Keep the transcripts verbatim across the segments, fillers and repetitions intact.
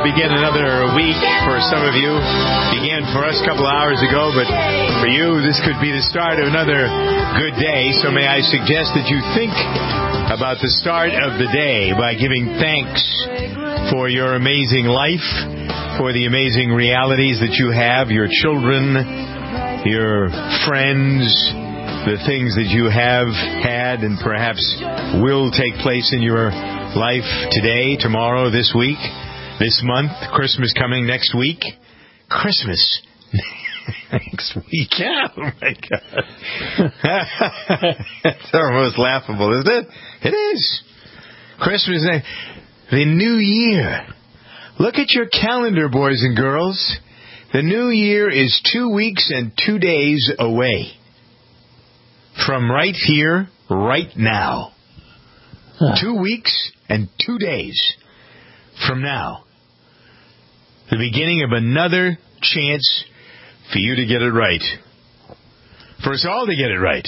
to begin another week for some of you. Began for us a couple of hours ago, but for you, this could be the start of another good day. So may I suggest that you think about the start of the day by giving thanks for your amazing life, for the amazing realities that you have, your children, your friends, the things that you have had and perhaps will take place in your life today, tomorrow, this week, this month, Christmas coming next week. Christmas next week. Yeah, oh my God. It's almost laughable, isn't it? It is. Christmas, the new year. Look at your calendar, boys and girls. The new year is two weeks and two days away. From right here, right now. Huh. Two weeks and two days from now. The beginning of another chance for you to get it right. For us all to get it right.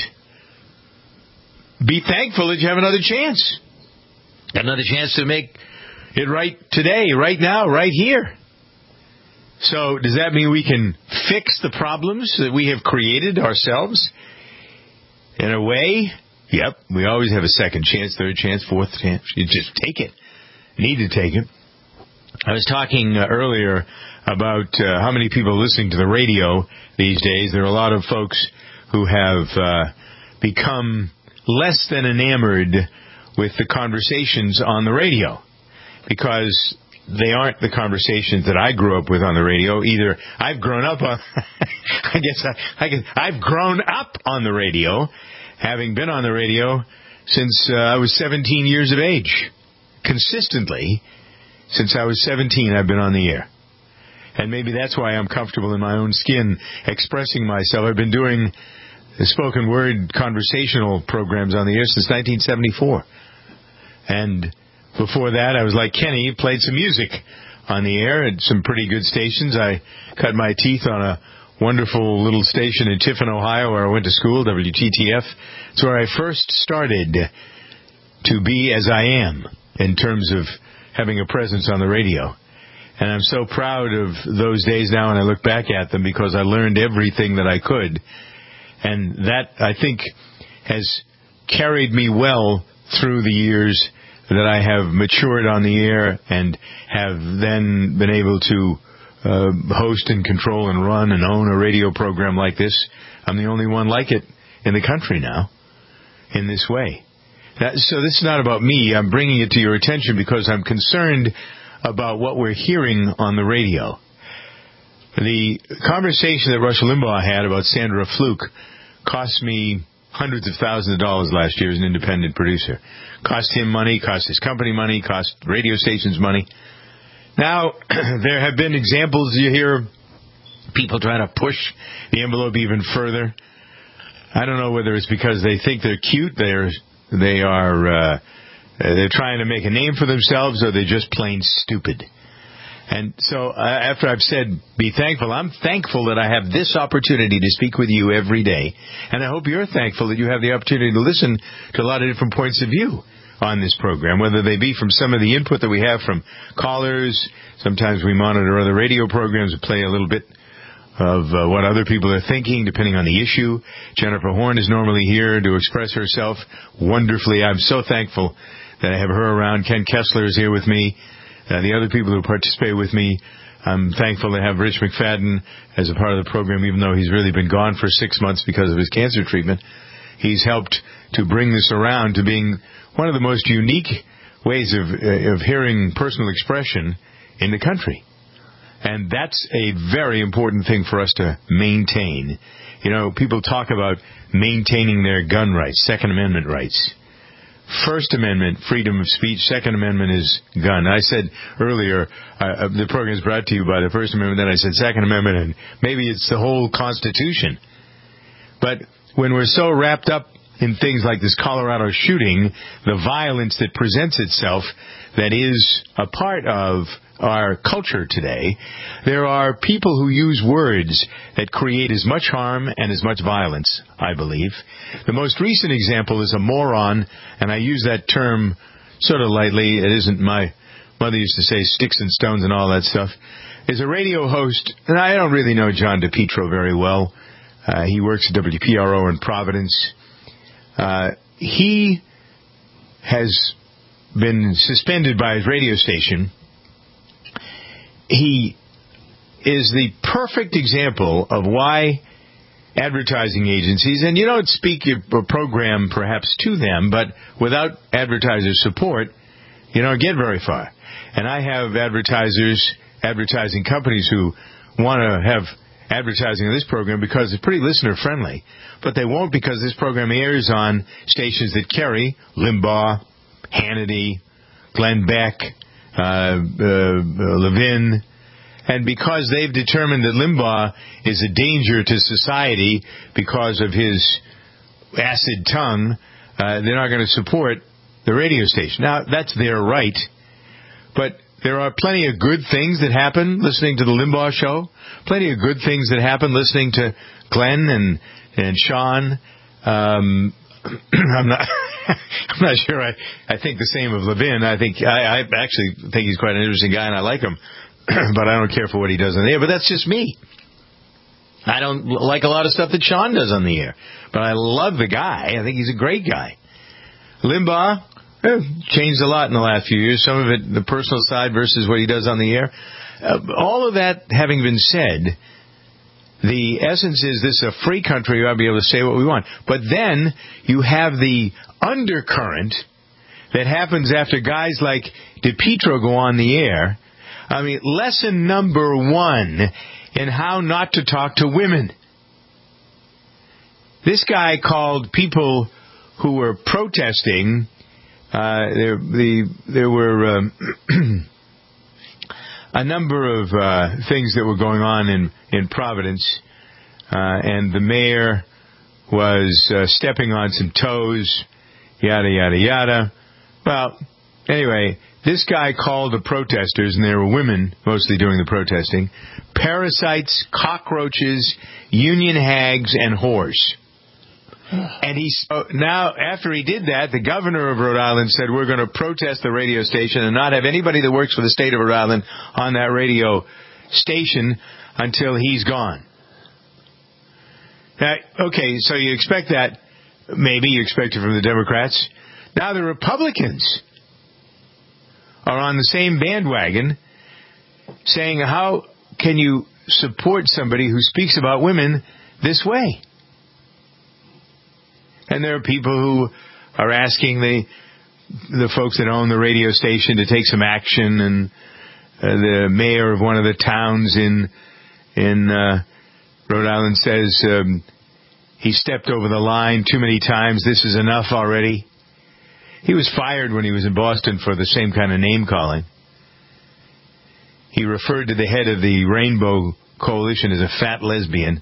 Be thankful that you have another chance. Another chance to make it right today, right now, right here. So, does that mean we can fix the problems that we have created ourselves? In a way, yep, we always have a second chance, third chance, fourth chance. You just take it. Need to take it. I was talking uh, earlier about uh, how many people are listening to the radio these days. There are a lot of folks who have uh, become less than enamored with the conversations on the radio because they aren't the conversations that I grew up with on the radio. Either I've grown up on, I guess I, I guess I've grown up on the radio, having been on the radio since uh, I was seventeen years of age. Consistently, since I was seventeen, I've been on the air. And maybe that's why I'm comfortable in my own skin expressing myself. I've been doing the spoken word conversational programs on the air since nineteen seventy-four. And before that, I was like Kenny, played some music on the air at some pretty good stations. I cut my teeth on a wonderful little station in Tiffin, Ohio, where I went to school, W T T F. It's where I first started to be as I am in terms of having a presence on the radio. And I'm so proud of those days now, and I look back at them because I learned everything that I could. And that, I think, has carried me well through the years that I have matured on the air and have then been able to uh, host and control and run and own a radio program like this. I'm the only one like it in the country now in this way. That, so this is not about me. I'm bringing it to your attention because I'm concerned about what we're hearing on the radio. The conversation that Rush Limbaugh had about Sandra Fluke cost me hundreds of thousands of dollars last year as an independent producer. Cost him money, cost his company money, cost radio stations money. Now, there have been examples you hear people trying to push the envelope even further. I don't know whether it's because they think they're cute, they're they are uh, they're trying to make a name for themselves, or they're just plain stupid. And so uh, after I've said be thankful, I'm thankful that I have this opportunity to speak with you every day. And I hope you're thankful that you have the opportunity to listen to a lot of different points of view on this program, whether they be from some of the input that we have from callers. Sometimes we monitor other radio programs and play a little bit of uh, what other people are thinking, depending on the issue. Jennifer Horn is normally here to express herself wonderfully. I'm so thankful that I have her around. Ken Kessler is here with me. Uh, the other people who participate with me, I'm thankful to have Rich McFadden as a part of the program, even though he's really been gone for six months because of his cancer treatment. He's helped to bring this around to being one of the most unique ways of, uh, of hearing personal expression in the country. And that's a very important thing for us to maintain. You know, people talk about maintaining their gun rights, Second Amendment rights. First Amendment, freedom of speech. Second Amendment is gun. I said earlier, uh, the program is brought to you by the First Amendment. Then I said Second Amendment, and maybe it's the whole Constitution. But when we're so wrapped up in things like this Colorado shooting, the violence that presents itself that is a part of our culture today, there are people who use words that create as much harm and as much violence, I believe. The most recent example is a moron, and I use that term sort of lightly. It isn't my mother used to say sticks and stones and all that stuff, is a radio host, and I don't really know John DePietro very well. Uh, he works at W P R O in Providence. Uh, he has been suspended by his radio station. He is the perfect example of why advertising agencies, and you don't speak your program perhaps to them, but without advertiser support, you don't get very far. And I have advertisers, advertising companies who want to have advertising on this program because it's pretty listener-friendly, but they won't because this program airs on stations that carry Limbaugh, Hannity, Glenn Beck, uh, uh, Levin, and because they've determined that Limbaugh is a danger to society because of his acid tongue, uh, they're not going to support the radio station. Now, that's their right, but there are plenty of good things that happen listening to the Limbaugh show, plenty of good things that happen listening to Glenn and, and Sean. Um, I'm not I'm not sure I, I think the same of Levin. I think I, I actually think he's quite an interesting guy and I like him. But I don't care for what he does on the air. But that's just me. I don't like a lot of stuff that Sean does on the air. But I love the guy. I think he's a great guy. Limbaugh eh, changed a lot in the last few years. Some of it, the personal side versus what he does on the air. Uh, all of that having been said, the essence is this is a free country. We ought to be able to say what we want. But then you have the undercurrent that happens after guys like DePietro go on the air. I mean, lesson number one in how not to talk to women. This guy called people who were protesting. Uh, there, the, there were um, a number of uh, things that were going on in, in Providence, uh, and the mayor was uh, stepping on some toes, yada, yada, yada. Well, anyway, this guy called the protesters, and there were women mostly doing the protesting, parasites, cockroaches, union hags, and whores. And he so now, after he did that, the governor of Rhode Island said, we're going to protest the radio station and not have anybody that works for the state of Rhode Island on that radio station until he's gone. Now, okay, so you expect that. Maybe you expect it from the Democrats. Now the Republicans are on the same bandwagon saying, how can you support somebody who speaks about women this way? And there are people who are asking the the folks that own the radio station to take some action, and uh, the mayor of one of the towns in in uh, Rhode Island says um, he stepped over the line too many times. This is enough already. He was fired when he was in Boston for the same kind of name-calling. He referred to the head of the Rainbow Coalition as a fat lesbian.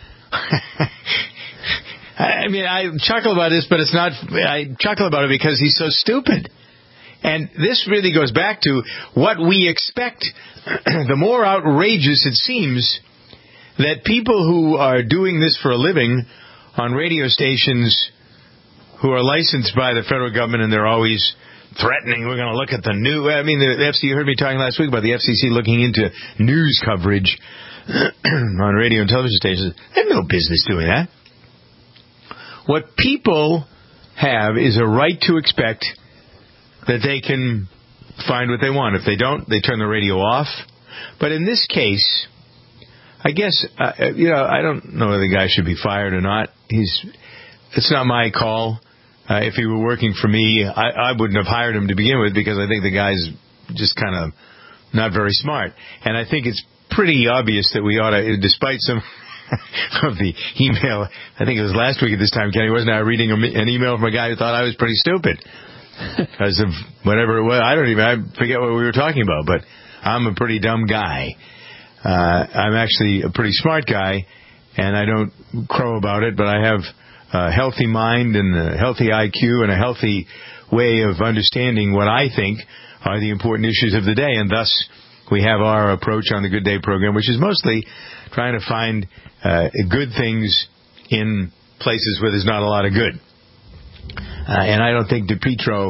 I mean, I chuckle about this, but it's not... I chuckle about it because he's so stupid. And this really goes back to what we expect. The more outrageous it seems that people who are doing this for a living on radio stations who are licensed by the federal government, and they're always threatening, we're going to look at the new... I mean, the F C C, you heard me talking last week about the F C C looking into news coverage on radio and television stations. They have no business doing that. What people have is a right to expect that they can find what they want. If they don't, they turn the radio off. But in this case, I guess, uh, you know, I don't know whether the guy should be fired or not. He's... It's not my call. Uh, if he were working for me, I, I wouldn't have hired him to begin with because I think the guy's just kind of not very smart. And I think it's pretty obvious that we ought to, despite some of the email, I think it was last week at this time, Kenny, wasn't I reading an email from a guy who thought I was pretty stupid because of whatever it was. I don't even, I forget what we were talking about, but I'm a pretty dumb guy. Uh, I'm actually a pretty smart guy, and I don't crow about it, but I have a healthy mind and a healthy I Q and a healthy way of understanding what I think are the important issues of the day. And thus, we have our approach on the Good Day program, which is mostly trying to find uh, good things in places where there's not a lot of good. Uh, and I don't think DePietro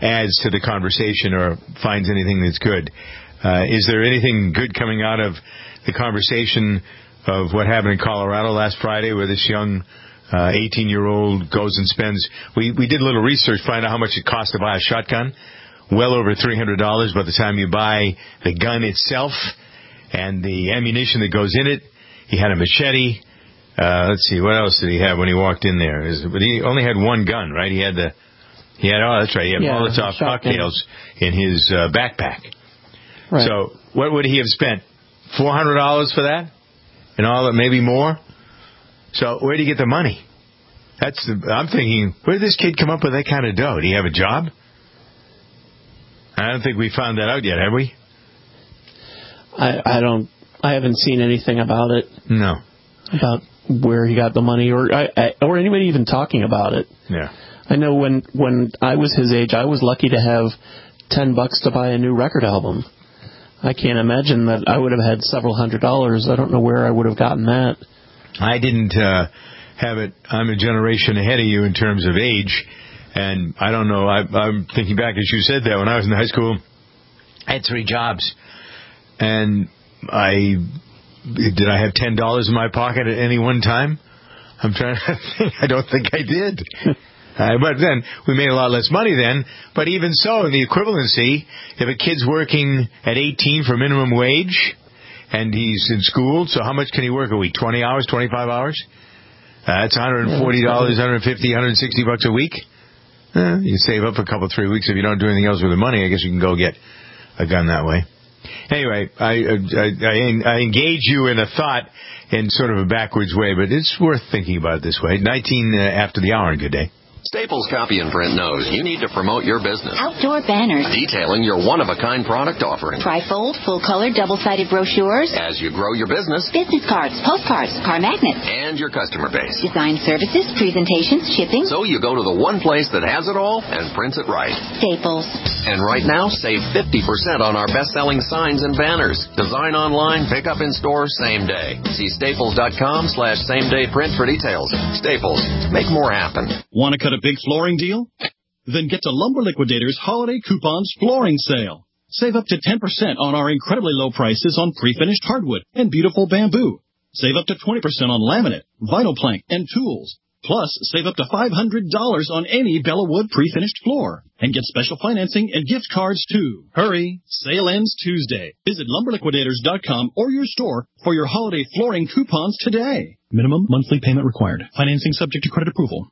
adds to the conversation or finds anything that's good. Uh, is there anything good coming out of the conversation of what happened in Colorado last Friday, where this young uh, eighteen-year-old goes and spends... We, we did a little research, find out how much it costs to buy a shotgun. Well over three hundred dollars by the time you buy the gun itself and the ammunition that goes in it. He had a machete. Uh, let's see, what else did he have when he walked in there? Is, but he only had one gun, right? He had the... He had, oh, that's right, he had yeah, Molotov cocktails in his uh, backpack. Right. So what would he have spent? four hundred dollars for that? And all that, maybe more? So where did he get the money? That's the, I'm thinking, where did this kid come up with that kind of dough? Did he have a job? I don't think we found that out yet, have we? I, I don't, I haven't seen anything about it. No. About where he got the money or I, I, or anybody even talking about it. Yeah. I know when, when I was his age, I was lucky to have ten bucks to buy a new record album. I can't imagine that I would have had several hundred dollars. I don't know where I would have gotten that. I didn't uh, have it. I'm a generation ahead of you in terms of age, and I don't know. I, I'm thinking back as you said that when I was in high school, I had three jobs, and I did I have ten dollars in my pocket at any one time? I'm trying to think. I don't think I did. Uh, but then, we made a lot less money then. But even so, in the equivalency, if a kid's working at eighteen for minimum wage, and he's in school, so how much can he work a week? twenty hours, twenty-five hours? Uh, that's one hundred forty dollars, one hundred fifty dollars, one hundred sixty bucks a week. Uh, you save up a couple, three weeks. If you don't do anything else with the money, I guess you can go get a gun that way. Anyway, I, I, I, I engage you in a thought in sort of a backwards way, but it's worth thinking about it this way. nineteen uh, after the hour, and good day. Staples Copy and Print knows you need to promote your business. Outdoor banners. Detailing your one-of-a-kind product offering. Trifold, full-color, double-sided brochures. As you grow your business. Business cards, postcards, car magnets. And your customer base. Design services, presentations, shipping. So you go to the one place that has it all and prints it right. Staples. And right now, save fifty percent on our best-selling signs and banners. Design online, pick up in store, same day. See staples.com slash same-day print for details. Staples. Make more happen. Want to cut a big flooring deal? Then get to Lumber Liquidators Holiday Coupons Flooring Sale. Save up to ten percent on our incredibly low prices on pre-finished hardwood and beautiful bamboo. Save up to twenty percent on laminate, vinyl plank, and tools. Plus, save up to five hundred dollars on any Bella Wood pre-finished floor. And get special financing and gift cards, too. Hurry! Sale ends Tuesday. Visit lumber liquidators dot com or your store for your holiday flooring coupons today. Minimum monthly payment required. Financing subject to credit approval.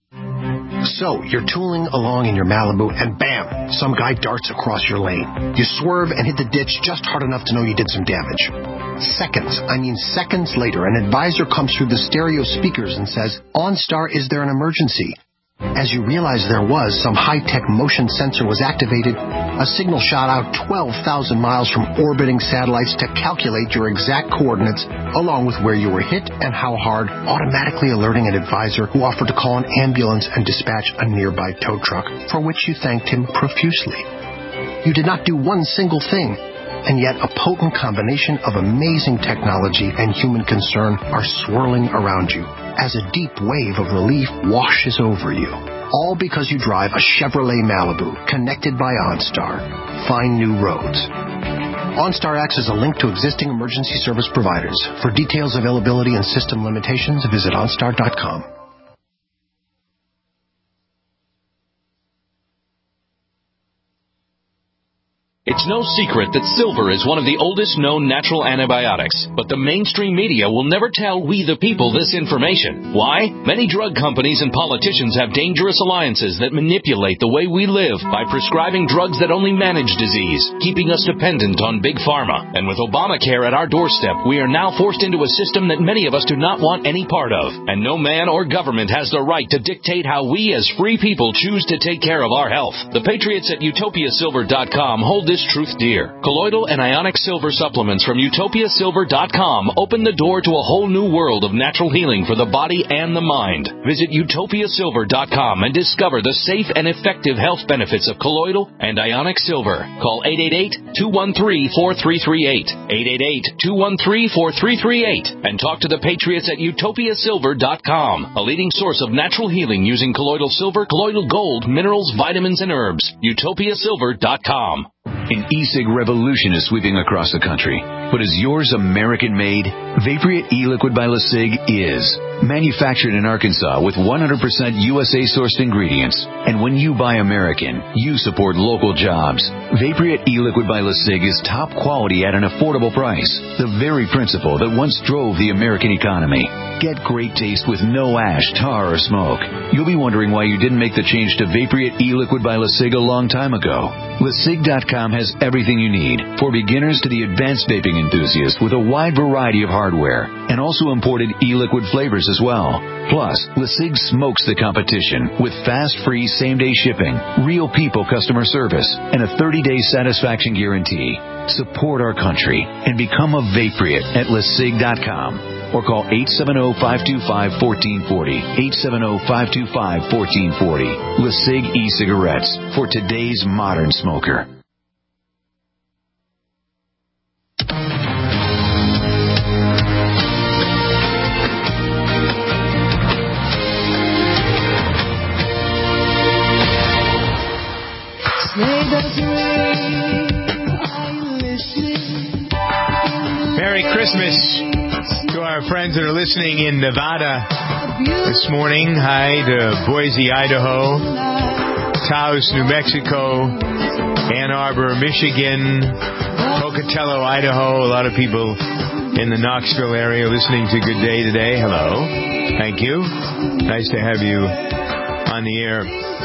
So, you're tooling along in your Malibu, and bam, some guy darts across your lane. You swerve and hit the ditch just hard enough to know you did some damage. Seconds, I mean seconds later, an advisor comes through the stereo speakers and says, OnStar, is there an emergency? As you realize there was, some high-tech motion sensor was activated. A signal shot out twelve thousand miles from orbiting satellites to calculate your exact coordinates, along with where you were hit and how hard, automatically alerting an advisor who offered to call an ambulance and dispatch a nearby tow truck, for which you thanked him profusely. You did not do one single thing, and yet a potent combination of amazing technology and human concern are swirling around you as a deep wave of relief washes over you. All because you drive a Chevrolet Malibu connected by OnStar. Find new roads. OnStar acts as a link to existing emergency service providers. For details, availability, and system limitations, visit OnStar dot com. It's no secret that silver is one of the oldest known natural antibiotics, but the mainstream media will never tell we the people this information. Why? Many drug companies and politicians have dangerous alliances that manipulate the way we live by prescribing drugs that only manage disease, keeping us dependent on big pharma. And with Obamacare at our doorstep, we are now forced into a system that many of us do not want any part of. And no man or government has the right to dictate how we as free people choose to take care of our health. The patriots at utopia silver dot com hold this is truth dear. Colloidal and ionic silver supplements from utopia silver dot com open the door to a whole new world of natural healing for the body and the mind. Visit utopia silver dot com and discover the safe and effective health benefits of colloidal and ionic silver. Call eight eight eight, two one three, four three three eight, eight eight eight, two one three, four three three eight, and talk to the patriots at utopia silver dot com, a leading source of natural healing using colloidal silver, colloidal gold, minerals, vitamins, and herbs. utopia silver dot com. An e-cig revolution is sweeping across the country. But is yours American-made? Vaporeate e-liquid by LeSig is. Manufactured in Arkansas with one hundred percent U S A-sourced ingredients. And when you buy American, you support local jobs. Vaporeate e-liquid by LeSig is top quality at an affordable price. The very principle that once drove the American economy. Get great taste with no ash, tar, or smoke. You'll be wondering why you didn't make the change to Vaporeate e-liquid by LeSig a long time ago. LeSig dot com has everything you need, for beginners to the advanced vaping enthusiast, with a wide variety of hardware, and also imported e-liquid flavors as well. Plus, LeSig smokes the competition with fast, free, same-day shipping, real people customer service, and a thirty-day satisfaction guarantee. Support our country and become a Vaporeate at LeSig dot com. Or call eight seven zero, five two five, one four four zero, eight seven zero, five two five, one four four zero. LeSig e-cigarettes for today's modern smoker. Merry Christmas to our friends that are listening in Nevada this morning. Hi to Boise, Idaho, Taos, New Mexico, Ann Arbor, Michigan, Pocatello, Idaho. A lot of people in the Knoxville area listening to Good Day today. Hello. Thank you. Nice to have you on the air.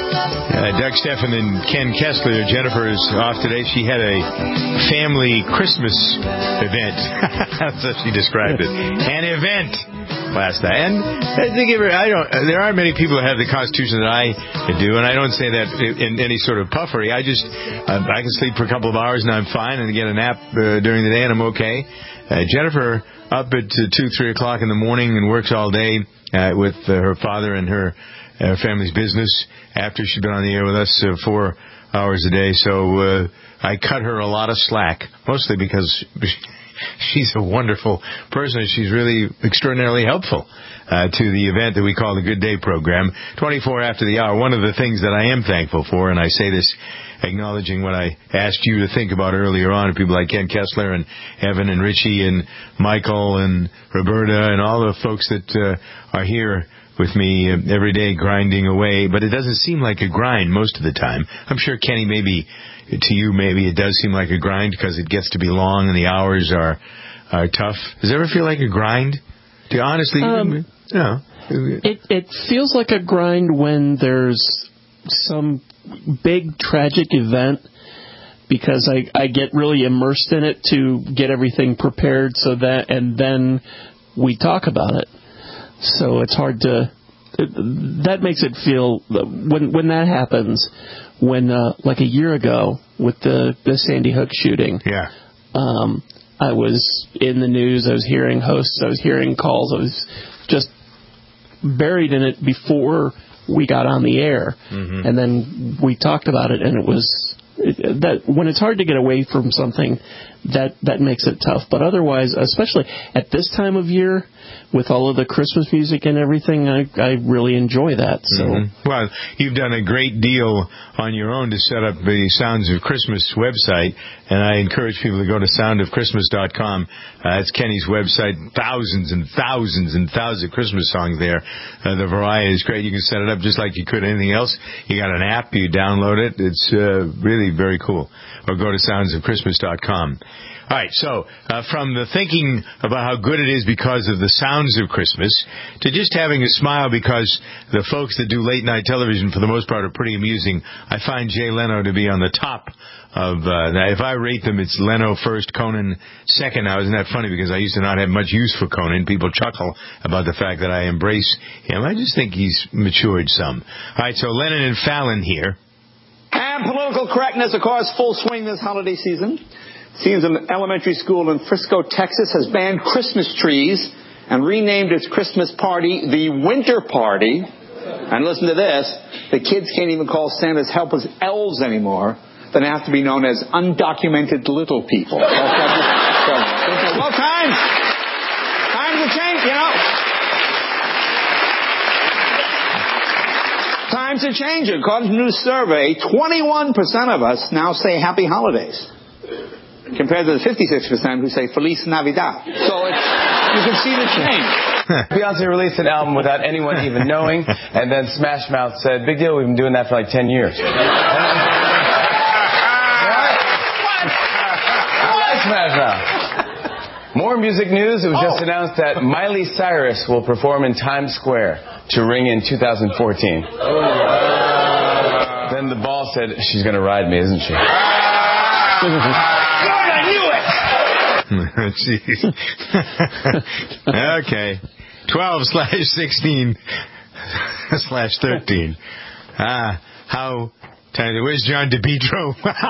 Uh, Doug Steffen and Ken Kessler. Jennifer is off today. She had a family Christmas event. That's how she described it. An event last night. And I think it, I don't. There aren't many people that have the constitution that I do, and I don't say that in any sort of puffery. I just uh, I can sleep for a couple of hours and I'm fine, and get a nap uh, during the day and I'm okay. Uh, Jennifer up at uh, two, three o'clock in the morning and works all day uh, with uh, her father and her. Her family's business after she'd been on the air with us uh, four hours a day. So uh, I cut her a lot of slack, mostly because she's a wonderful person. She's really extraordinarily helpful uh, to the event that we call the Good Day program, twenty-four after the hour. One of the things that I am thankful for, and I say this acknowledging what I asked you to think about earlier on, people like Ken Kessler and Evan and Richie and Michael and Roberta and all the folks that uh, are here with me uh, every day grinding away, but it doesn't seem like a grind most of the time. I'm sure, Kenny, maybe to you, maybe it does seem like a grind because it gets to be long and the hours are are tough. Does it ever feel like a grind? Do you honestly? Um, you know, it it feels like a grind when there's some big tragic event, because I I get really immersed in it to get everything prepared so that, and then we talk about it. So it's hard to, it, that makes it feel, when when that happens, when, uh, like a year ago with the, the Sandy Hook shooting, yeah, um, I was in the news, I was hearing hosts, I was hearing calls, I was just buried in it before we got on the air. Mm-hmm. And then we talked about it, and it was, it, that when it's hard to get away from something, that, that makes it tough. But otherwise, especially at this time of year, with all of the Christmas music and everything, I, I really enjoy that. So, mm-hmm. Well, you've done a great deal on your own to set up the Sounds of Christmas website, and I encourage people to go to sound of christmas dot com. Uh, that's Kenny's website. Thousands and thousands and thousands of Christmas songs there. Uh, the variety is great. You can set it up just like you could anything else. You got an app, you download it. It's uh, really very cool. Or go to sounds of christmas dot com. All right, so uh, from the thinking about how good it is because of the sounds of Christmas to just having a smile because the folks that do late-night television, for the most part, are pretty amusing, I find Jay Leno to be on the top of uh, that. If I rate them, it's Leno first, Conan second. Now, isn't that funny? Because I used to not have much use for Conan. People chuckle about the fact that I embrace him. I just think he's matured some. All right, so Lennon and Fallon here. And political correctness, of course, full swing this holiday season. Seems an elementary school in Frisco, Texas has banned Christmas trees and renamed its Christmas party the Winter Party. And listen to this, the kids can't even call Santa's helpers elves anymore. They have to be known as undocumented little people. Well, times, times have changed, you know. Times are changing. According to a new survey, twenty-one percent of us now say Happy Holidays, compared to the fifty-six percent who say Feliz Navidad. So it's, you can see the change. Beyonce released an album without anyone even knowing, and then Smash Mouth said, big deal, we've been doing that for like ten years. What? I like Smash Mouth. More music news. It was just announced that Miley Cyrus will perform in Times Square to Ring in two thousand fourteen. Then the ball said, she's going to ride me, isn't she? Jeez. Okay. twelve slash sixteen slash thirteen. Ah, how tiny. Where's John DePietro?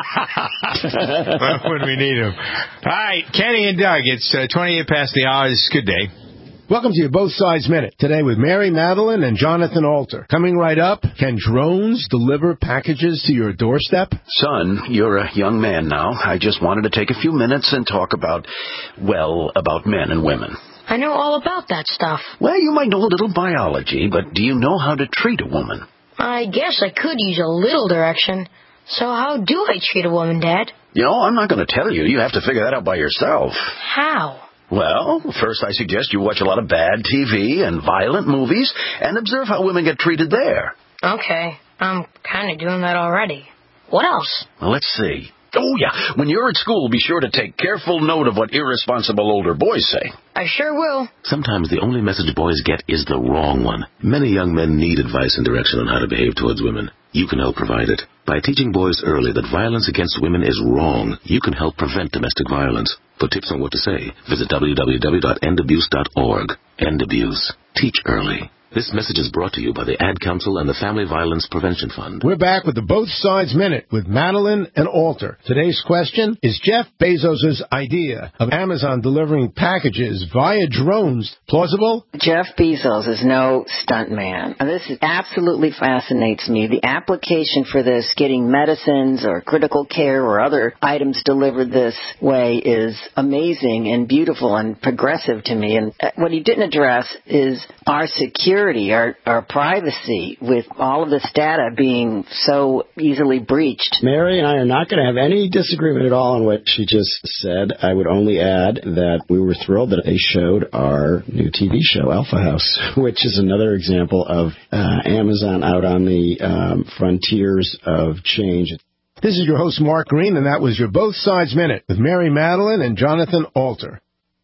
When we need him. All right, Kenny and Doug. It's uh, twenty-eight past the hour. This is a good day. Welcome to your Both Sides Minute, today with Mary Madeline and Jonathan Alter. Coming right up, can drones deliver packages to your doorstep? Son, you're a young man now. I just wanted to take a few minutes and talk about, well, about men and women. I know all about that stuff. Well, you might know a little biology, but do you know how to treat a woman? I guess I could use a little direction. So how do I treat a woman, Dad? You know, I'm not going to tell you. You have to figure that out by yourself. How? Well, first I suggest you watch a lot of bad T V and violent movies and observe how women get treated there. Okay, I'm kind of doing that already. What else? Well, let's see. Oh, yeah, when you're at school, be sure to take careful note of what irresponsible older boys say. I sure will. Sometimes the only message boys get is the wrong one. Many young men need advice and direction on how to behave towards women. You can help provide it. By teaching boys early that violence against women is wrong, you can help prevent domestic violence. For tips on what to say, visit w w w dot end abuse dot org. End Abuse. Teach early. This message is brought to you by the Ad Council and the Family Violence Prevention Fund. We're back with the Both Sides Minute with Madeline and Alter. Today's question, is Jeff Bezos' idea of Amazon delivering packages via drones plausible? Jeff Bezos is no stuntman. This absolutely fascinates me. The application for this, getting medicines or critical care or other items delivered this way, is amazing and beautiful and progressive to me. And what he didn't address is our security. Our, our privacy, with all of this data being so easily breached. Mary and I are not going to have any disagreement at all on what she just said. I would only add that we were thrilled that they showed our new T V show, Alpha House, which is another example of uh, Amazon out on the um, frontiers of change. This is your host, Mark Green, and that was your Both Sides Minute with Mary Madeline and Jonathan Alter.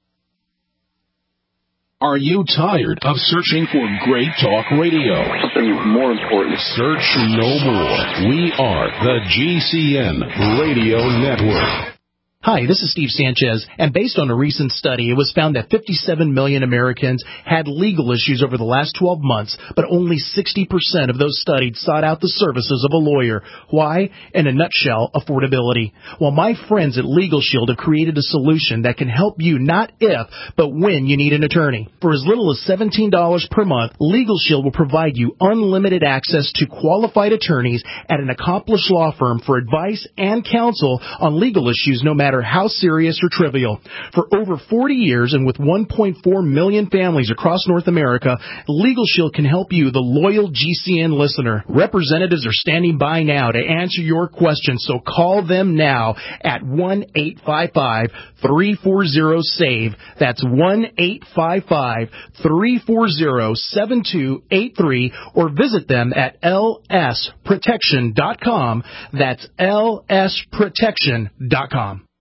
Are you tired of searching for great talk radio? Something more important. Search no more. We are the G C N Radio Network. Hi, this is Steve Sanchez, and based on a recent study, it was found that fifty-seven million Americans had legal issues over the last twelve months, but only sixty percent of those studied sought out the services of a lawyer. Why? In a nutshell, affordability. Well, my friends at Legal Shield have created a solution that can help you not if, but when you need an attorney. For as little as seventeen dollars per month, Legal Shield will provide you unlimited access to qualified attorneys at an accomplished law firm for advice and counsel on legal issues no matter how serious or trivial. For over forty years and with one point four million families across North America, Legal Shield can help you, the loyal G C N listener. Representatives are standing by now to answer your questions, so call them now at one eight five five, three four zero, S A V E. That's one eight five five, three four zero, seven two eight three, or visit them at L S protection dot com. That's L S protection dot com.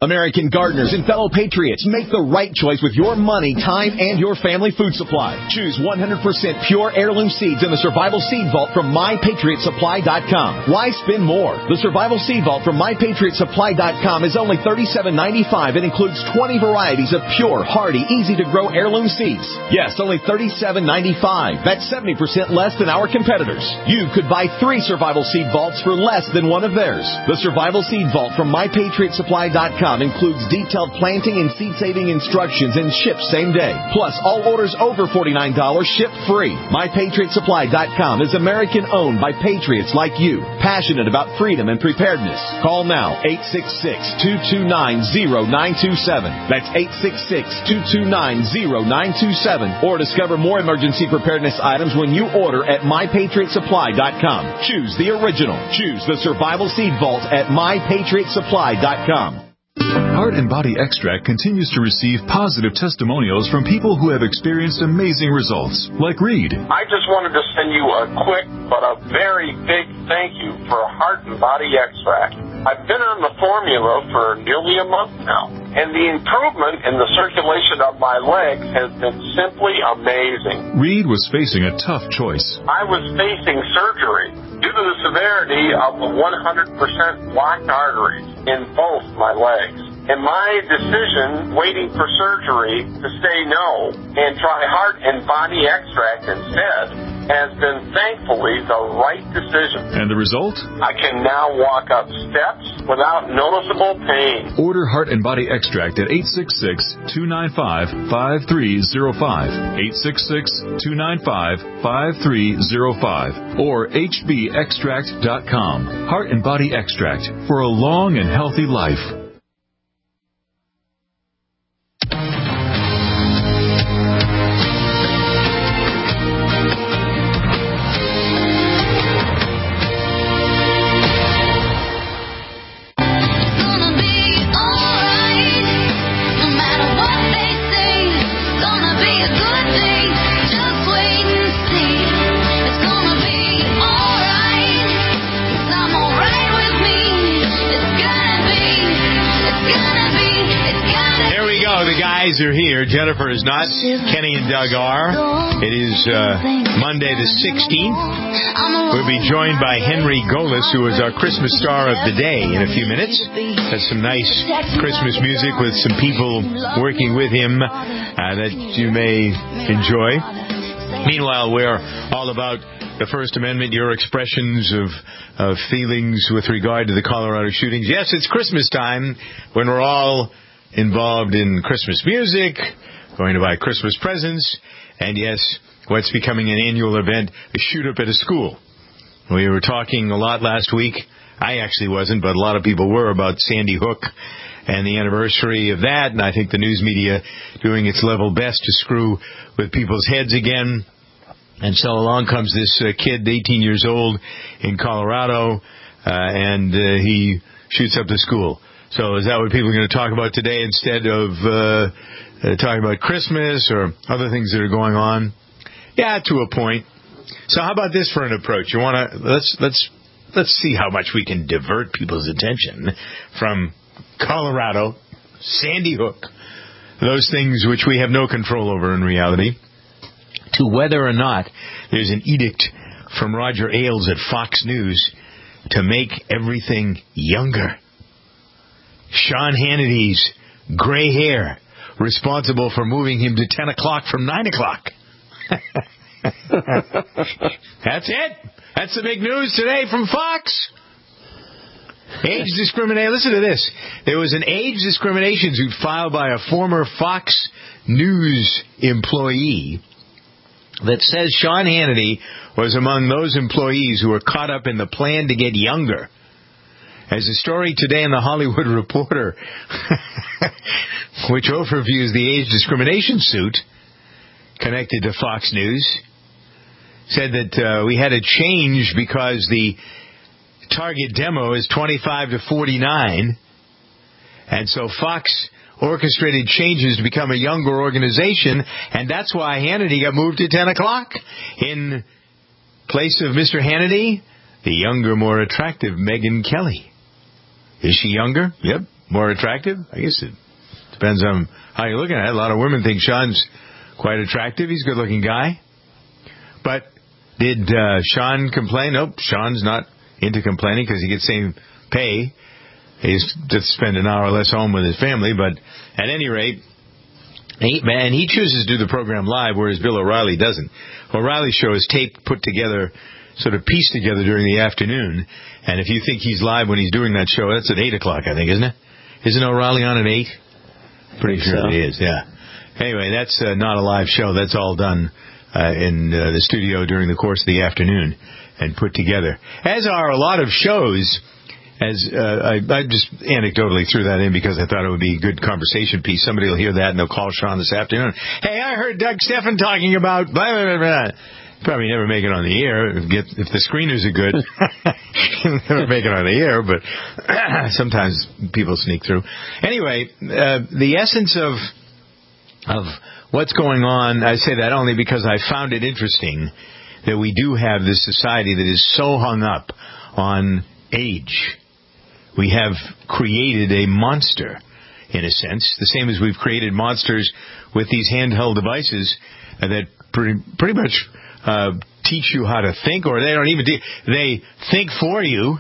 American gardeners and fellow patriots, make the right choice with your money, time, and your family food supply. Choose one hundred percent pure heirloom seeds in the Survival Seed Vault from my patriot supply dot com. Why spend more? The Survival Seed Vault from my patriot supply dot com is only thirty-seven ninety-five and includes twenty varieties of pure, hardy, easy-to-grow heirloom seeds. Yes, only thirty-seven ninety-five. That's seventy percent less than our competitors. You could buy three Survival Seed Vaults for less than one of theirs. The Survival Seed Vault from my patriot supply dot com includes detailed planting and seed-saving instructions and ships same day. Plus, all orders over forty-nine dollars ship free. my patriot supply dot com is American-owned by patriots like you, passionate about freedom and preparedness. Call now, eight six six, two two nine, zero nine two seven. That's eight six six, two two nine, zero nine two seven. Or discover more emergency preparedness items when you order at my patriot supply dot com. Choose the original. Choose the Survival Seed Vault at my patriot supply dot com. Heart and Body Extract continues to receive positive testimonials from people who have experienced amazing results, like Reed. I just wanted to send you a quick but a very big thank you for Heart and Body Extract. I've been on the formula for nearly a month now, and the improvement in the circulation of my legs has been simply amazing. Reed was facing a tough choice. I was facing surgery due to the severity of the one hundred percent blocked arteries in both my legs. And my decision, waiting for surgery, to say no and try Heart and Body Extract instead, has been thankfully the right decision. And the result? I can now walk up steps without noticeable pain. Order Heart and Body Extract at eight six six, two nine five, five three zero five, eight six six, two nine five, five three zero five, or h b extract dot com. Heart and Body Extract for a long and healthy life. Are here. Jennifer is not. Kenny and Doug are. It is uh, Monday the sixteenth. We'll be joined by Henry Golis, who is our Christmas star of the day, in a few minutes. Has some nice Christmas music with some people working with him uh, that you may enjoy. Meanwhile, we're all about the First Amendment, your expressions of, of feelings with regard to the Colorado shootings. Yes, it's Christmas time when we're all involved in Christmas music, going to buy Christmas presents, and yes, what's becoming an annual event, a shoot-up at a school. We were talking a lot last week. I actually wasn't, but a lot of people were, about Sandy Hook and the anniversary of that, and I think the news media doing its level best to screw with people's heads again. And so along comes this uh, kid, eighteen years old, in Colorado, uh, and uh, he shoots up the school. So is that what people are going to talk about today instead of uh, uh, talking about Christmas or other things that are going on? Yeah, to a point. So how about this for an approach? You want to let's let's let's see how much we can divert people's attention from Colorado, Sandy Hook, those things which we have no control over in reality, to whether or not there's an edict from Roger Ailes at Fox News to make everything younger. Sean Hannity's gray hair, responsible for moving him to ten o'clock from nine o'clock. That's it. That's the big news today from Fox. Age discrimination. Listen to this. There was an age discrimination suit filed by a former Fox News employee that says Sean Hannity was among those employees who were caught up in the plan to get younger. As a story today in the Hollywood Reporter, which overviews the age discrimination suit connected to Fox News, said that uh, we had to change because the target demo is twenty-five to forty-nine, and so Fox orchestrated changes to become a younger organization, and that's why Hannity got moved to ten o'clock. In place of Mister Hannity, the younger, more attractive Megyn Kelly. Is she younger? Yep. more attractive? I guess it depends on how you're looking at it. A lot of women think Sean's quite attractive. He's a good-looking guy. But did uh, Sean complain? Nope, Sean's not into complaining because he gets same pay. He's just spend an hour less home with his family. But at any rate, he, and he chooses to do the program live, whereas Bill O'Reilly doesn't. O'Reilly's show is taped, put together, sort of pieced together during the afternoon. And if you think he's live when he's doing that show, that's at eight o'clock, I think, isn't it? Isn't O'Reilly on at eight? Pretty sure so. It is, yeah. Anyway, that's uh, not a live show. That's all done uh, in uh, the studio during the course of the afternoon and put together. As are a lot of shows. As uh, I, I just anecdotally threw that in because I thought it would be a good conversation piece. Somebody will hear that and they'll call Sean this afternoon. Hey, I heard Doug Stephan talking about blah, blah, blah, blah. Probably never make it on the air. If, get, if the screeners are good, never make it on the air, but sometimes people sneak through. Anyway, uh, the essence of of what's going on, I say that only because I found it interesting that we do have this society that is so hung up on age. We have created a monster, in a sense, the same as we've created monsters with these handheld devices that pretty, pretty much uh, teach you how to think, or they don't even te- they think for you.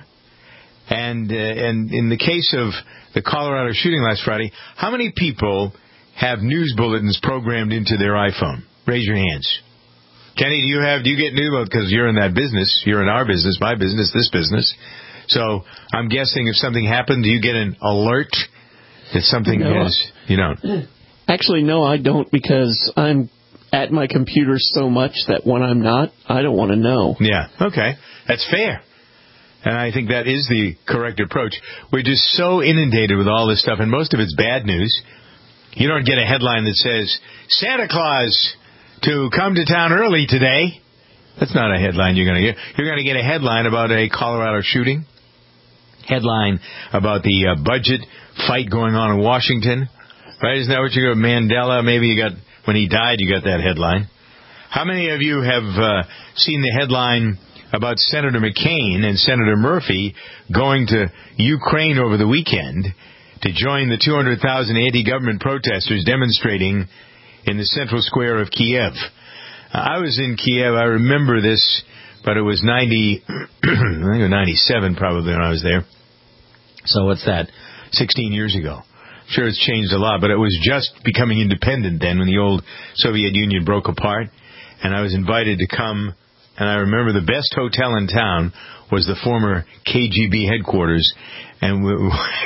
And uh, and in the case of the Colorado shooting last Friday, how many people have news bulletins programmed into their iPhone? Raise your hands. Kenny, do you have? Do you get news? Because you're in that business. You're in our business, my business, this business. So I'm guessing if something happened, do you get an alert that something no. is? You don't. Actually, no, I don't, because I'm at my computer so much that when I'm not, I don't want to know. Yeah. Okay. That's fair. And I think that is the correct approach. We're just so inundated with all this stuff, and most of it's bad news. You don't get a headline that says, Santa Claus to come to town early today. That's not a headline you're going to get. You're going to get a headline about a Colorado shooting. Headline about the uh, budget fight going on in Washington. Right? Isn't that what you got? Mandela, maybe you got, when he died, you got that headline. How many of you have uh, seen the headline about Senator McCain and Senator Murphy going to Ukraine over the weekend to join the two hundred thousand anti-government protesters demonstrating in the central square of Kiev? Uh, I was in Kiev. I remember this, but it was ninety, I think it was ninety-seven probably when I was there. So what's that? sixteen years ago. Sure, it's changed a lot, but it was just becoming independent then when the old Soviet Union broke apart. And I was invited to come, and I remember the best hotel in town was the former K G B headquarters. And we,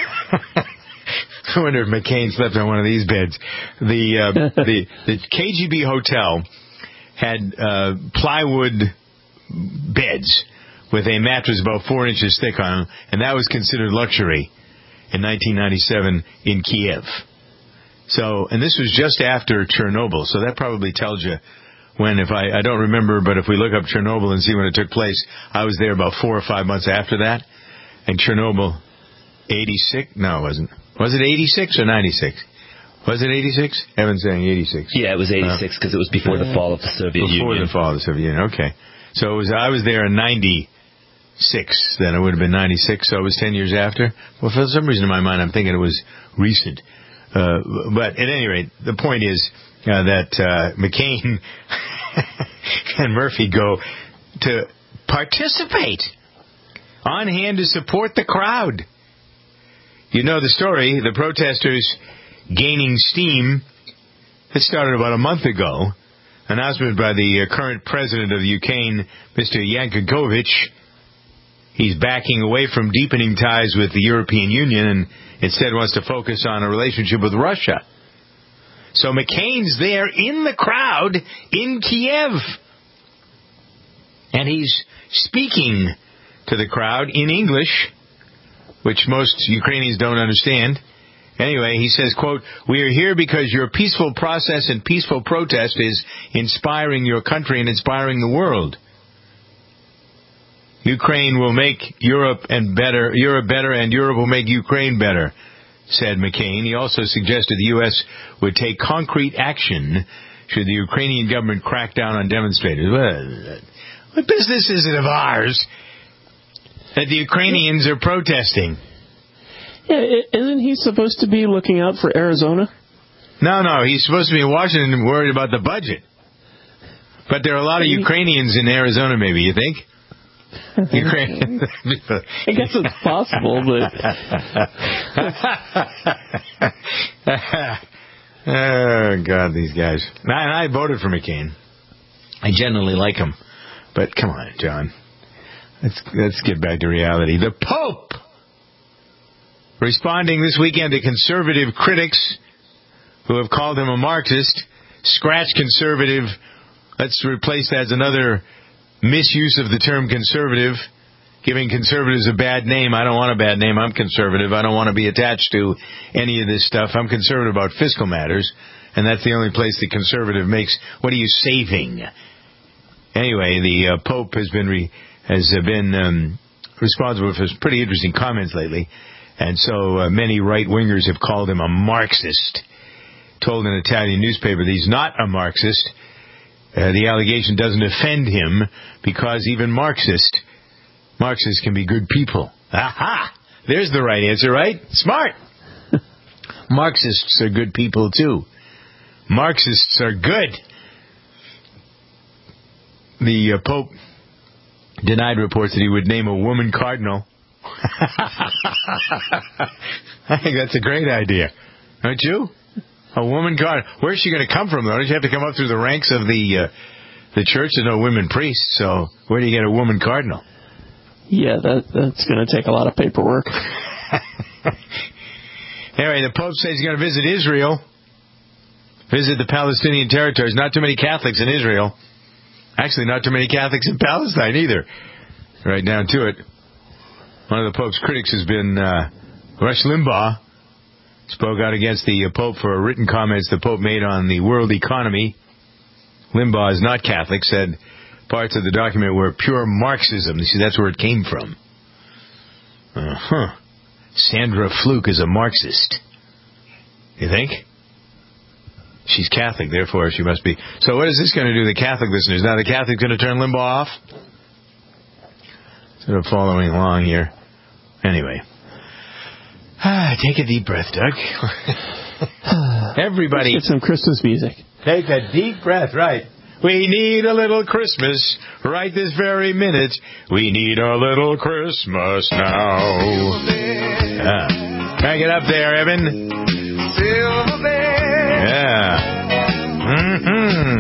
I wonder if McCain slept on one of these beds. The uh, the the K G B hotel had uh, plywood beds with a mattress about four inches thick on them, and that was considered luxury in nineteen ninety-seven in Kiev. So, and this was just after Chernobyl, so that probably tells you when, if I, I don't remember, but if we look up Chernobyl and see when it took place, I was there about four or five months after that. And Chernobyl, eighty-six? No, it wasn't. Was it eighty-six or ninety-six? Was it eighty-six? Evan's saying eighty-six. Yeah, it was eighty-six because uh, it was before the fall of the Soviet before Union. Before the fall of the Soviet Union, okay. So it was. I was there in ninety-six, then it would have been ninety-six, so it was ten years after. Well, for some reason in my mind, I'm thinking it was recent. Uh, but at any rate, the point is uh, that uh, McCain and Murphy go to participate, on hand to support the crowd. You know the story, the protesters gaining steam. It started about a month ago. Announcement by the uh, current president of Ukraine, Mister Yanukovych. He's backing away from deepening ties with the European Union and instead wants to focus on a relationship with Russia. So McCain's there in the crowd in Kiev. And he's speaking to the crowd in English, which most Ukrainians don't understand. Anyway, he says, quote, "We are here because your peaceful process and peaceful protest is inspiring your country and inspiring the world. Ukraine will make Europe and better, Europe better, and Europe will make Ukraine better," said McCain. He also suggested the U S would take concrete action should the Ukrainian government crack down on demonstrators. Well, what business is it of ours that the Ukrainians are protesting? Yeah, isn't he supposed to be looking out for Arizona? No, no, he's supposed to be in Washington worried about the budget. But there are a lot of Ukrainians in Arizona, maybe, you think? Ukraine. I guess it's possible, but... Oh, God, these guys. I, I voted for McCain. I generally like him. But come on, John. Let's, let's get back to reality. The Pope! Responding this weekend to conservative critics who have called him a Marxist. Scratch conservative. Let's replace that as another misuse of the term conservative, giving conservatives a bad name. I don't want a bad name. I'm conservative. I don't want to be attached to any of this stuff. I'm conservative about fiscal matters, and that's the only place the conservative makes. What are you saving? Anyway, the uh, Pope has been re- has uh, been um, responsible for some pretty interesting comments lately, and so uh, many right-wingers have called him a Marxist. Told an Italian newspaper that he's not a Marxist. Uh, the allegation doesn't offend him because even Marxist, Marxists can be good people. Aha! There's the right answer, right? Smart! Marxists are good people, too. Marxists are good. The uh, Pope denied reports that he would name a woman cardinal. I think that's a great idea. Don't you? A woman cardinal. Where's she going to come from, though? Don't you have to come up through the ranks of the uh, the church? There's no women priests, so where do you get a woman cardinal? Yeah, that that's going to take a lot of paperwork. Anyway, the Pope says he's going to visit Israel, visit the Palestinian territories. Not too many Catholics in Israel. Actually, not too many Catholics in Palestine either. Right down to it. One of the Pope's critics has been uh, Rush Limbaugh. Spoke out against the Pope for written comments the Pope made on the world economy. Limbaugh is not Catholic, said parts of the document were pure Marxism. You see, that's where it came from. Uh-huh. Sandra Fluke is a Marxist. You think? She's Catholic, therefore she must be. So what is this going to do to the Catholic listeners? Now the Catholic's going to turn Limbaugh off? Sort of following along here. Anyway. Ah, take a deep breath, Doug. Everybody. Let's get some Christmas music. Take a deep breath, right. We need a little Christmas right this very minute. We need a little Christmas now. Yeah. Crank it up there, Evan. Yeah. Mm-hmm.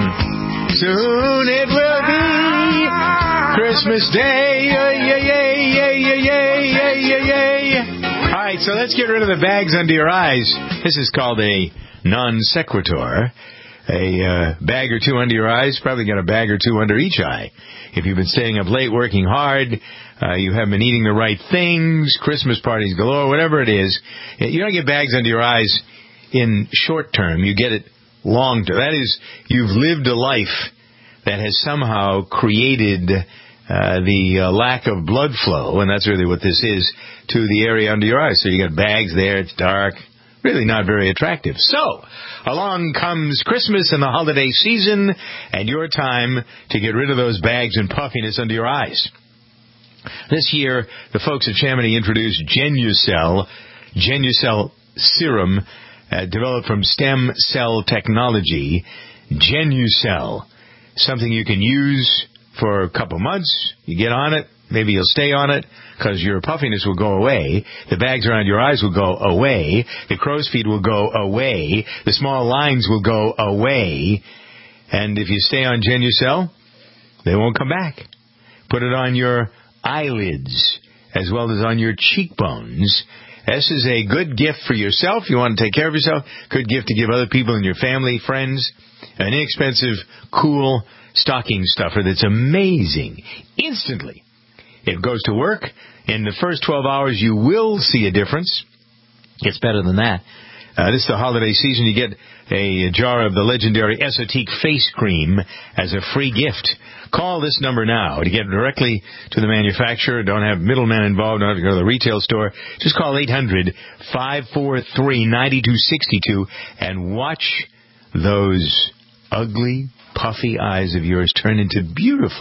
Soon it will be Christmas Day. Yeah, yeah, yeah, yeah, yeah, yeah, yeah, yeah. All right, so let's get rid of the bags under your eyes. This is called a non sequitur. A uh, bag or two under your eyes, probably got a bag or two under each eye. If you've been staying up late working hard, uh, you haven't been eating the right things, Christmas parties galore, whatever it is, you don't get bags under your eyes in short term. You get it long term. That is, you've lived a life that has somehow created uh, the uh, lack of blood flow, and that's really what this is, to the area under your eyes. So you got bags there, it's dark. Really not very attractive. So, along comes Christmas and the holiday season, and your time to get rid of those bags and puffiness under your eyes. This year, the folks at Chamonix introduced Genucel, Genucel serum, uh, developed from stem cell technology. Genucel, something you can use for a couple months. You get on it. Maybe you'll stay on it because your puffiness will go away. The bags around your eyes will go away. The crow's feet will go away. The small lines will go away. And if you stay on Genucel, they won't come back. Put it on your eyelids as well as on your cheekbones. This is a good gift for yourself. You want to take care of yourself. Good gift to give other people in your family, friends. An inexpensive, cool stocking stuffer that's amazing. Instantly. It goes to work. In the first twelve hours, you will see a difference. Gets better than that. Uh, this is the holiday season. You get a jar of the legendary Esotique face cream as a free gift. Call this number now to get directly to the manufacturer. Don't have middlemen involved. Don't have to go to the retail store. Just call eight hundred, five four three, nine two six two and watch those ugly, puffy eyes of yours turn into beautiful,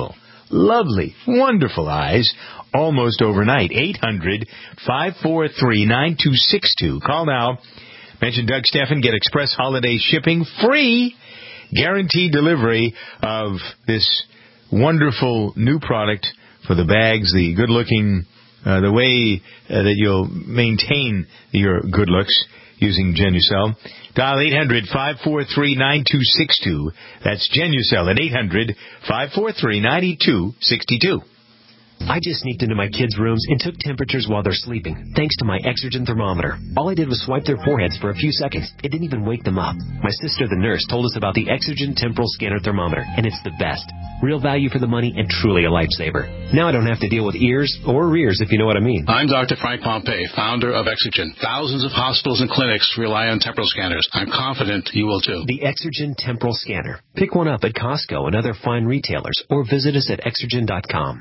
lovely, wonderful eyes almost overnight. eight hundred, five four three, nine two six two. Call now. Mention Doug Steffen. Get express holiday shipping free. Guaranteed delivery of this wonderful new product for the bags, the good-looking, uh, the way uh, that you'll maintain your good looks using Genucel. Dial eight hundred, five four three, nine two six two. That's Genucel at eight hundred, five four three, nine two six two. I just sneaked into my kids' rooms and took temperatures while they're sleeping, thanks to my Exergen thermometer. All I did was swipe their foreheads for a few seconds. It didn't even wake them up. My sister, the nurse, told us about the Exergen Temporal Scanner Thermometer, and it's the best. Real value for the money and truly a lifesaver. Now I don't have to deal with ears or rears, if you know what I mean. I'm Doctor Frank Pompey, founder of Exergen. Thousands of hospitals and clinics rely on temporal scanners. I'm confident you will too. The Exergen Temporal Scanner. Pick one up at Costco and other fine retailers, or visit us at exergen dot com.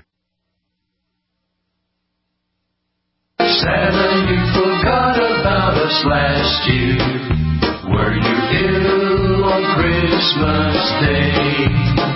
Santa, you forgot about us last year. Were you ill on Christmas Day?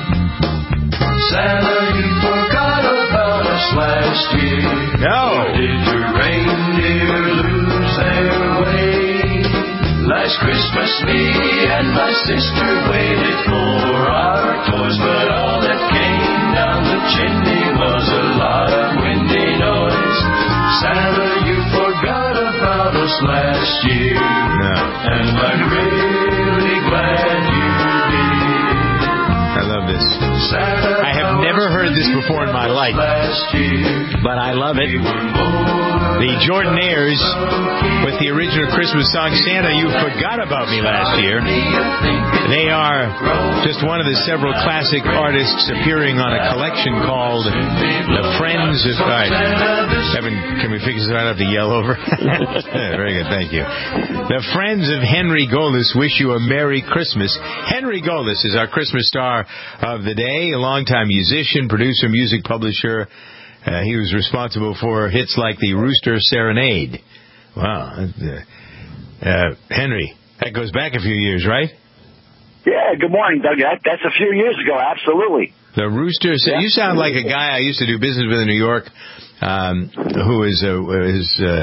Santa, you forgot about us last year. No. Or did your reindeer lose their way? Last Christmas, me and my sister waited for our toys, but all that came down the chimney was a lot of windy noise. Santa, you forgot about us last year. No. And I'm really glad you did. I love this. Santa, I have never heard this before in my life, but I love it. The Jordanaires with the original Christmas song, Santa, You Forgot About Me Last Year. They are just one of the several classic artists appearing on a collection called The Friends of... All right. Evan, can we fix this right up to yell over? Very good, thank you. The Friends of Henry Goldis wish you a Merry Christmas. Henry Goldis is our Christmas star of the day, a longtime musician, producer, music publisher. Uh, he was responsible for hits like the Rooster Serenade. Wow. Uh, uh, Henry, that goes back a few years, right? Yeah, good morning, Doug. That, that's a few years ago, absolutely. The Rooster Serenade. You sound like a guy I used to do business with in New York, um, who is a... Is, uh,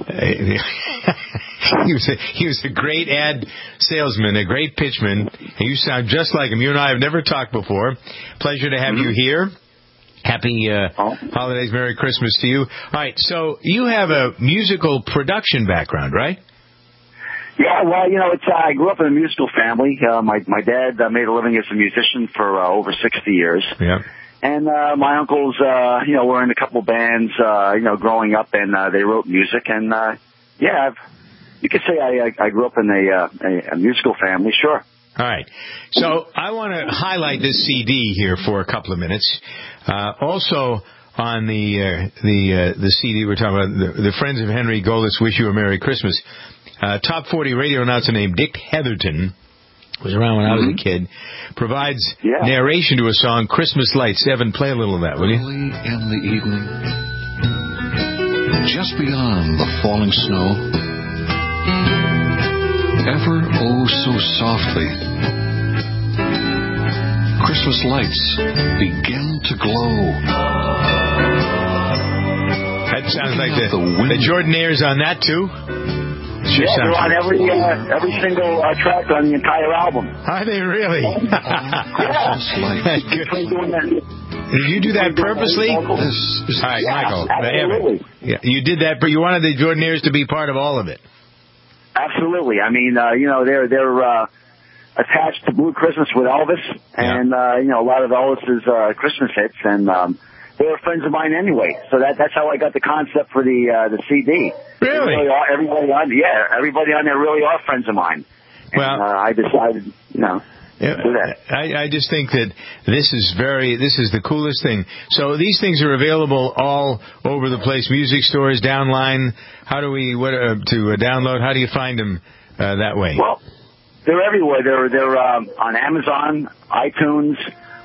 he, was a he was a great ad salesman, a great pitchman, and you sound just like him. You and I have never talked before. Pleasure to have mm-hmm. you here. Happy uh, oh. holidays, Merry Christmas to you. All right, so you have a musical production background, right? Yeah, well, you know, it's uh, I grew up in a musical family. Uh, my my dad uh, made a living as a musician for uh, over sixty years. Yeah. And uh, my uncles, uh, you know, were in a couple bands, uh, you know, growing up, and uh, they wrote music. And uh, yeah, I've, you could say I, I I grew up in a, uh, a a musical family, sure. All right. So I want to highlight this C D here for a couple of minutes. Uh, also on the uh, the uh, the C D we're talking about, the, the Friends of Henry Goldis Wish You a Merry Christmas. Uh, top forty radio announcer named Dick Heatherton, was around when mm-hmm. I was a kid, provides yeah. narration to a song, Christmas Lights. Evan, play a little of that, will you? Early in the evening, just beyond the falling snow, ever oh so softly, Christmas lights begin to glow. That sounds like the, the, the Jordanaires on that, too. Sure, yeah, they're on every uh, every single uh, track on the entire album. Are they really? Yeah. Did you do that purposely? All right, yeah, Michael. Absolutely. Yeah, you did that, but you wanted the Jordanaires to be part of all of it. Absolutely. I mean, uh, you know, they're they're uh, attached to Blue Christmas with Elvis, and yeah. uh, you know, a lot of Elvis's uh, Christmas hits, and um, they were friends of mine anyway. So that that's how I got the concept for the uh, the C D. Really? Really are, everybody on, yeah, everybody on there really are friends of mine. And, well, uh, I decided, you know. Yeah, I, I just think that this is very, this is the coolest thing. So these things are available all over the place, music stores, downline. How do we, what, uh, to uh, download? How do you find them uh, that way? Well, they're everywhere. They're they're um, on Amazon, iTunes,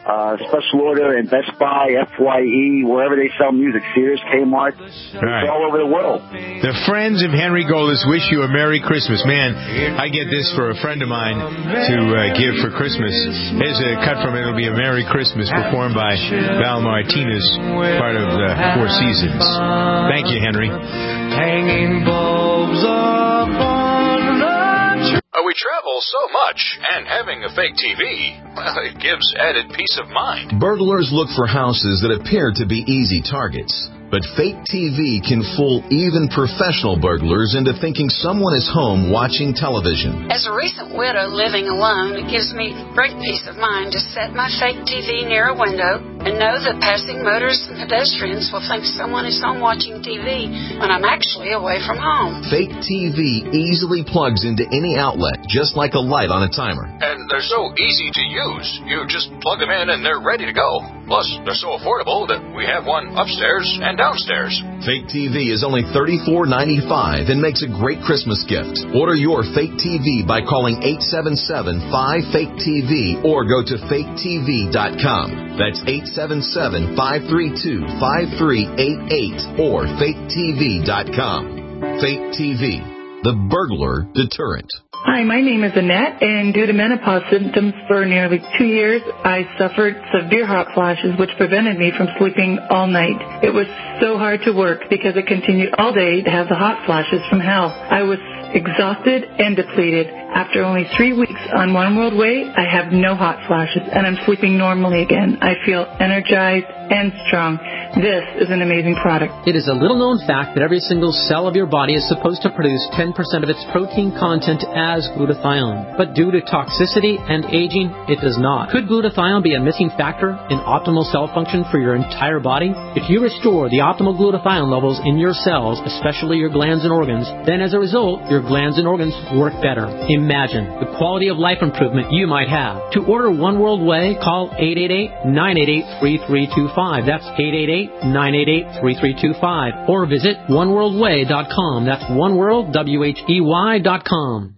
uh, special order in Best Buy, F Y E, wherever they sell music, Sears, Kmart. It's right. all over the world. The friends of Henry Goldis wish you a Merry Christmas. Man, I get this for a friend of mine to uh, give for Christmas. Here's a cut from it. It'll be a Merry Christmas performed by Val Martinez, part of the Four Seasons. Thank you, Henry. Hanging bulbs up on the tree. We travel so much, and having a fake T V, well, it gives added peace of mind. Burglars look for houses that appear to be easy targets. But fake T V can fool even professional burglars into thinking someone is home watching television. As a recent widow living alone, it gives me great peace of mind to set my fake T V near a window and know that passing motorists and pedestrians will think someone is home watching T V when I'm actually away from home. Fake T V easily plugs into any outlet, just like a light on a timer. And they're so easy to use. You just plug them in and they're ready to go. Plus, they're so affordable that we have one upstairs and downstairs. Fake T V is only thirty-four ninety-five and makes a great Christmas gift. Order your fake T V by calling eight seven seven, five, fake T V or go to fake T V dot com. That's eight seven seven, five three two, five three eight eight or fake T V dot com. Fake T V, the burglar deterrent. Hi, my name is Annette, and due to menopause symptoms for nearly two years, I suffered severe hot flashes, which prevented me from sleeping all night. It was so hard to work because it continued all day to have the hot flashes from hell. I was exhausted and depleted. After only three weeks on One World Way, I have no hot flashes, and I'm sleeping normally again. I feel energized and strong. This is an amazing product. It is a little-known fact that every single cell of your body is supposed to produce ten percent of its protein content as glutathione. But due to toxicity and aging, it does not. Could glutathione be a missing factor in optimal cell function for your entire body? If you restore the optimal glutathione levels in your cells, especially your glands and organs, then as a result, your glands and organs work better. Imagine the quality of life improvement you might have. To order One World Way, call eight eight eight, nine eight eight, three three two five. That's eight eight eight, nine eight eight, three three two five. Or visit one world way dot com. That's oneworld, W H E Y dot com.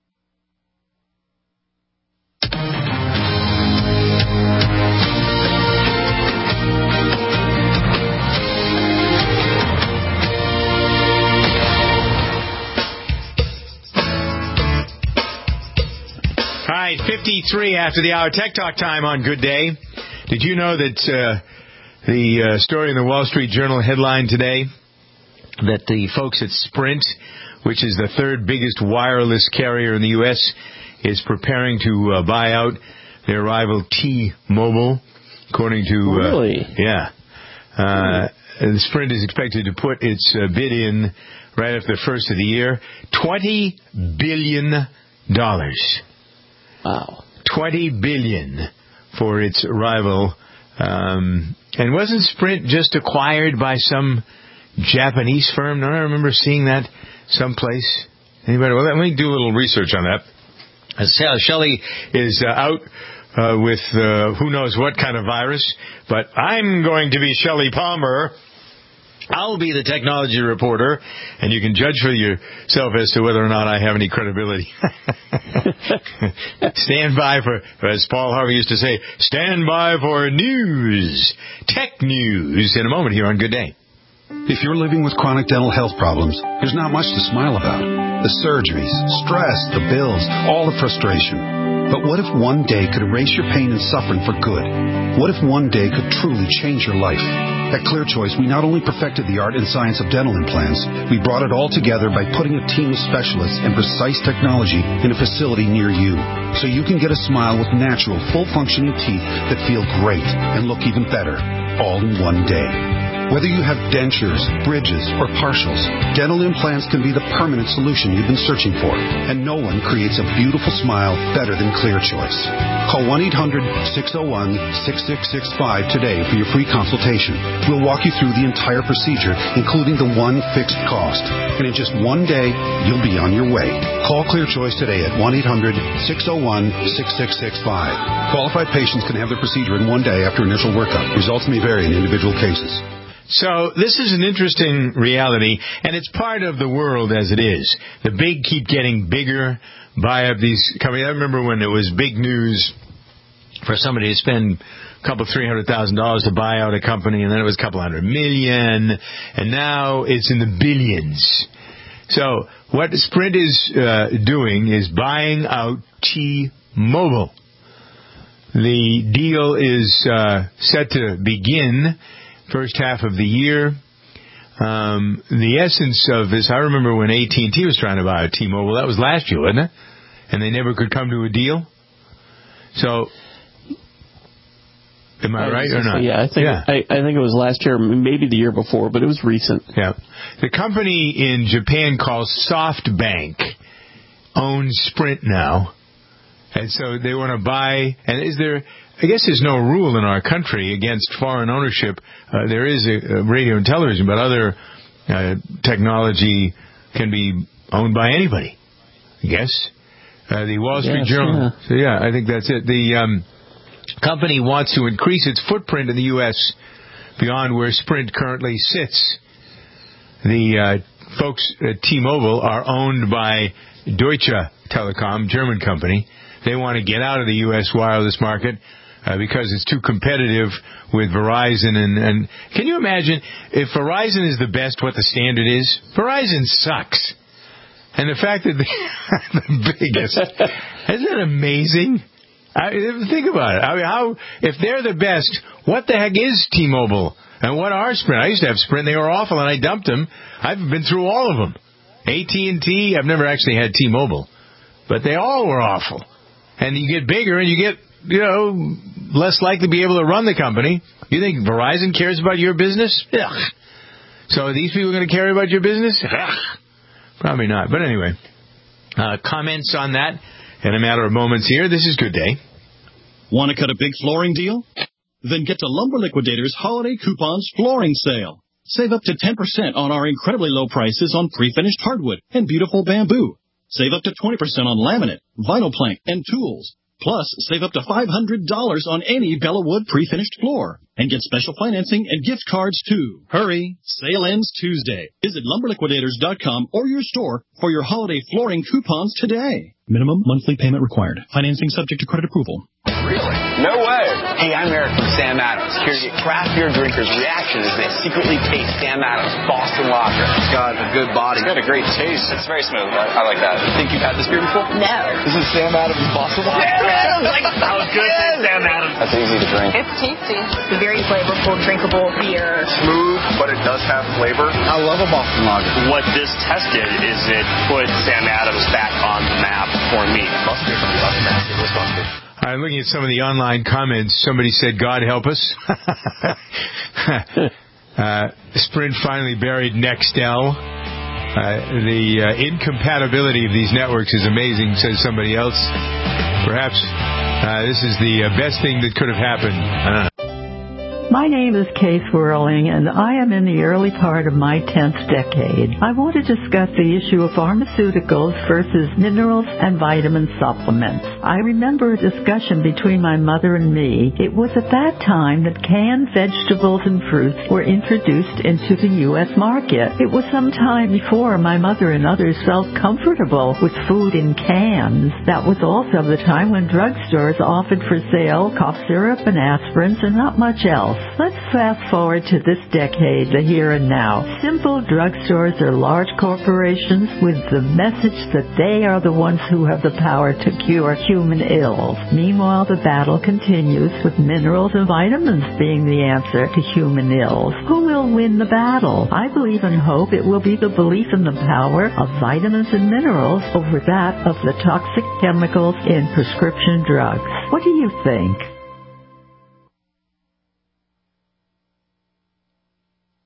All right, fifty-three after the hour. Tech Talk time on Good Day. Did you know that uh, the uh, story in the Wall Street Journal headline today that the folks at Sprint, which is the third biggest wireless carrier in the U S, is preparing to uh, buy out their rival T-Mobile, according to... Uh, really? Yeah. Uh, and Sprint is expected to put its uh, bid in right after the first of the year. twenty billion dollars. Wow. twenty billion dollars for its rival. Um, and wasn't Sprint just acquired by some Japanese firm? Don't I remember seeing that someplace? Anybody? Well, let me do a little research on that. Uh, Shelley is uh, out uh, with uh, who knows what kind of virus, but I'm going to be Shelley Palmer. I'll be the technology reporter, and you can judge for yourself as to whether or not I have any credibility. Stand by for, as Paul Harvey used to say, stand by for news, tech news, in a moment here on Good Day. If you're living with chronic dental health problems, there's not much to smile about. The surgeries, stress, the bills, all the frustration. But what if one day could erase your pain and suffering for good? What if one day could truly change your life? At ClearChoice, we not only perfected the art and science of dental implants, we brought it all together by putting a team of specialists and precise technology in a facility near you, so you can get a smile with natural, full-functioning teeth that feel great and look even better, all in one day. Whether you have dentures, bridges, or partials, dental implants can be the permanent solution you've been searching for. And no one creates a beautiful smile better than ClearChoice. Call one eight hundred, six oh one, six six six five today for your free consultation. We'll walk you through the entire procedure, including the one fixed cost. And in just one day, you'll be on your way. Call ClearChoice today at one eight hundred, six oh one, six six six five. Qualified patients can have their procedure in one day after initial workup. Results may vary in individual cases. So this is an interesting reality, and it's part of the world as it is. The big keep getting bigger, buy up these companies. I remember when it was big news for somebody to spend a couple, three hundred thousand dollars to buy out a company, and then it was a couple hundred million, and now it's in the billions. So what Sprint is uh, doing is buying out T-Mobile. The deal is uh, set to begin first half of the year. Um, the essence of this, I remember when A T and T was trying to buy T-Mobile. That was last year, wasn't it? And they never could come to a deal. So, am I, I right or not? Yeah, I think yeah. I, I think it was last year, maybe the year before, but it was recent. Yeah. The company in Japan called SoftBank owns Sprint now. And so they want to buy, and is there, I guess there's no rule in our country against foreign ownership. Uh, there is a, a radio and television, but other uh, technology can be owned by anybody, I guess. Uh, the Wall Street yes, Journal. Yeah. So, yeah, I think that's it. The um, company wants to increase its footprint in the U S beyond where Sprint currently sits. The uh, folks at T-Mobile are owned by Deutsche Telekom, German company. They want to get out of the U S wireless market uh, because it's too competitive with Verizon. And, and can you imagine if Verizon is the best, what the standard is? Verizon sucks. And the fact that they're the biggest, isn't that amazing? I, think about it. I mean, how if they're the best, what the heck is T-Mobile? And what are Sprint? I used to have Sprint. They were awful, and I dumped them. I've been through all of them. A T and T, I've never actually had T-Mobile. But they all were awful. And you get bigger, and you get, you know, less likely to be able to run the company. You think Verizon cares about your business? Ugh. So are these people going to care about your business? Ugh. Probably not. But anyway, uh, comments on that in a matter of moments here. This is Good Day. Want to cut a big flooring deal? Then get to Lumber Liquidators Holiday Coupons Flooring Sale. Save up to ten percent on our incredibly low prices on pre-finished hardwood and beautiful bamboo. Save up to twenty percent on laminate, vinyl plank, and tools. Plus, save up to five hundred dollars on any Bella Wood pre-finished floor. And get special financing and gift cards, too. Hurry! Sale ends Tuesday. Visit lumber liquidators dot com or your store for your holiday flooring coupons today. Minimum monthly payment required. Financing subject to credit approval. Really? No way! Hey, I'm Eric from Sam Adams, here to get craft beer drinkers' reaction as they secretly taste Sam Adams Boston Lager. It's got a good body. It's got a great taste. It's very smooth. I, I like that. Think you've had this beer before? No. This is Sam Adams Boston Lager. Sam Adams! Like, that was good. Yes. Sam Adams. That's easy to drink. It's tasty. It's a very flavorful, drinkable beer. Smooth, but it does have flavor. I love a Boston Lager. What this test did is it put Sam Adams back on the map for me. Must be from the massive Wisconsin. I'm looking at some of the online comments. Somebody said, God help us. uh, Sprint finally buried Nextel. Uh, the uh, incompatibility of these networks is amazing, says somebody else. Perhaps uh, this is the uh, best thing that could have happened. I don't know. My name is Kay Swirling, and I am in the early part of my tenth decade. I want to discuss the issue of pharmaceuticals versus minerals and vitamin supplements. I remember a discussion between my mother and me. It was at that time that canned vegetables and fruits were introduced into the U S market. It was some time before my mother and others felt comfortable with food in cans. That was also the time when drugstores offered for sale cough syrup and aspirins and not much else. Let's fast forward to this decade, the here and now. Simple drugstores are large corporations with the message that they are the ones who have the power to cure human ills. Meanwhile, the battle continues with minerals and vitamins being the answer to human ills. Who will win the battle? I believe and hope it will be the belief in the power of vitamins and minerals over that of the toxic chemicals in prescription drugs. What do you think?